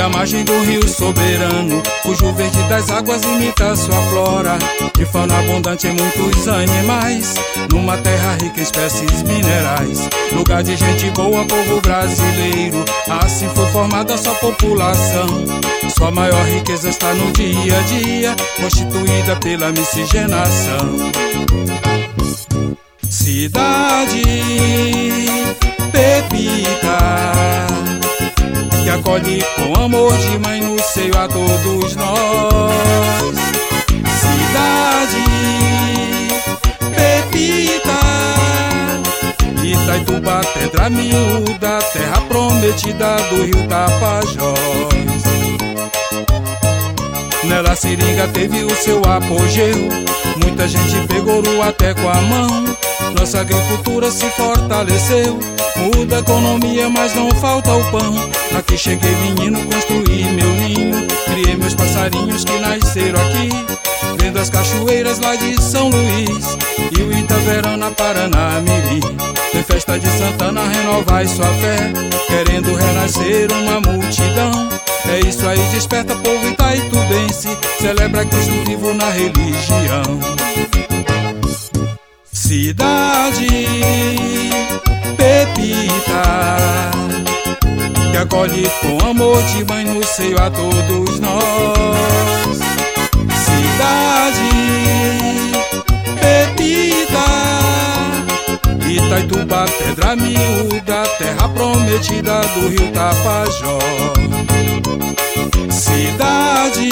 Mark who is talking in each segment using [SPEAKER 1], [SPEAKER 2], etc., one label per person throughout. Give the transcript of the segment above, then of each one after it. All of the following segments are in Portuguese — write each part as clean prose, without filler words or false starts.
[SPEAKER 1] à margem do rio soberano, cujo verde das águas imita sua flora. De fauna abundante em muitos animais, numa terra rica em espécies minerais. Lugar de gente boa, povo brasileiro, assim foi formada sua população. Sua maior riqueza está no dia a dia, constituída pela miscigenação. Cidade Pepita, que acolhe com amor de mãe no seio a todos nós. Cidade Pepita, Itaituba, pedra miúda, terra prometida do rio Tapajós. Nela a seringa teve o seu apogeu, muita gente pegou ouro até com a mão. Nossa agricultura se fortaleceu, muda a economia, mas não falta o pão. Aqui cheguei menino, construí meu ninho, criei meus passarinhos que nasceram aqui, vendo as cachoeiras lá de São Luís e o Itaverana, Paranamiri. Tem festa de Santana, renovai sua fé, querendo renascer uma multidão. É isso aí, desperta povo itaitubense, celebra Cristo vivo na religião. Cidade Pepita, que acolhe com amor de mãe no seio a todos nós. Cidade Pepita, Itaituba, pedra miúda, terra prometida do rio Tapajós. Cidade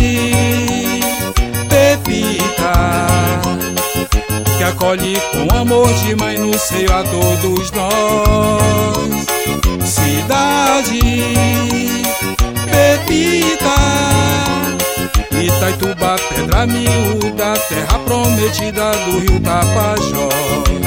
[SPEAKER 1] Pepita, que acolhe com amor de mãe no seio a todos nós. Cidade Pepita, Itaituba, pedra miúda, terra prometida do rio Tapajós.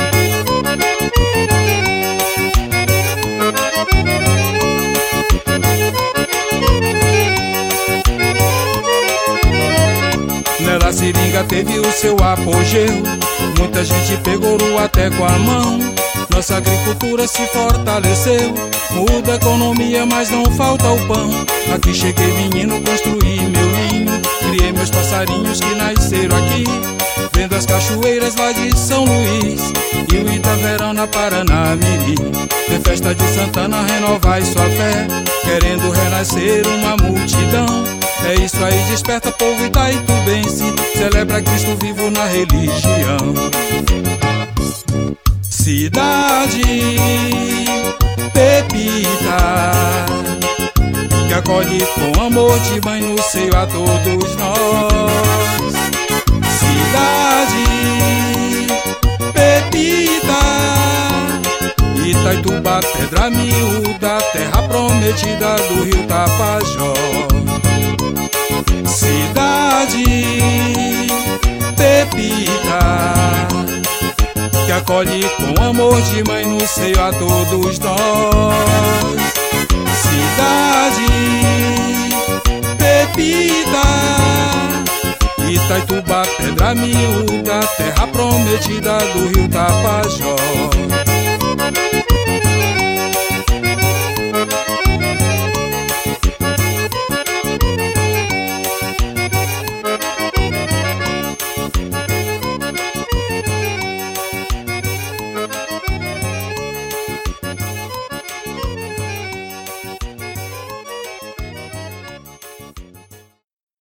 [SPEAKER 1] Nela a seringa teve o seu apogeu, muita gente pegou ouro até com a mão. Nossa agricultura se fortaleceu, muda a economia, mas não falta o pão. Aqui cheguei menino, construí meu ninho, criei meus passarinhos que nasceram aqui, vendo as cachoeiras lá de São Luís e o Itaverana, Paranamiri. Tem festa de Santana, renovai sua fé, querendo renascer uma multidão. É isso aí, desperta povo itaitubense, celebra Cristo vivo na religião. Cidade Pepita, que acolhe com amor de mãe no seio a todos nós. Cidade Pepita, Itaituba, pedra miúda, terra prometida do rio Tapajós. Cidade Pepita, que acolhe com amor de mãe no seio a todos nós. Cidade Pepita, Itaituba, pedra miúda, terra prometida do rio Tapajós.